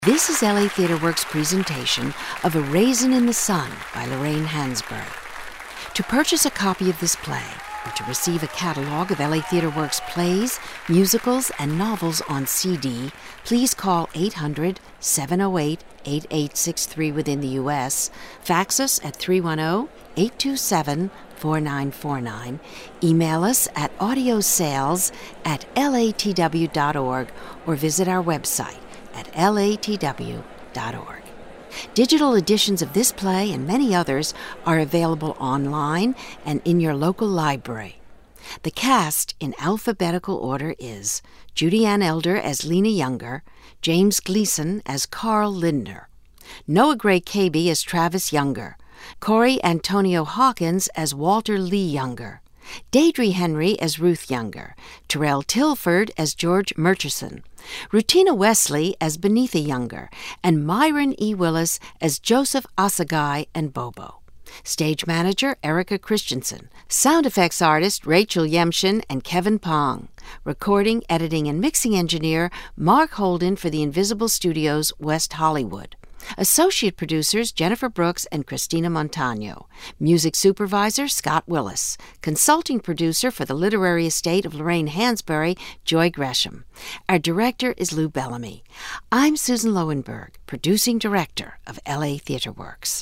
This is LA Theatre Works' presentation of A Raisin in the Sun by Lorraine Hansberg. To purchase a copy of this play, or to receive a catalog of LA Theatre Works plays, musicals, and novels on CD, please call 800-708-8863 within the U.S., fax us at 310-827-4949, email us at audiosales@latw.org, or visit our website at latw.org. Digital editions of this play and many others are available online and in your local library. The cast in alphabetical order is Judy Ann Elder as Lena Younger, James Gleason as Carl Lindner, Noah Gray Cabey as Travis Younger, Corey Antonio Hawkins as Walter Lee Younger, Deidre Henry as Ruth Younger, Terrell Tilford as George Murchison, Rutina Wesley as Benitha Younger, and Myron E. Willis as Joseph Asagai and Bobo. Stage manager Erica Christensen. Sound effects artist Rachel Yemshin and Kevin Pong. Recording, editing, and mixing engineer Mark Holden for the Invisible Studios, West Hollywood. Associate producers Jennifer Brooks and Christina Montano. Music supervisor Scott Willis. Consulting producer for the literary estate of Lorraine Hansberry, Joy Gresham. Our director is Lou Bellamy. I'm Susan Lowenberg, producing director of LA Theatre Works.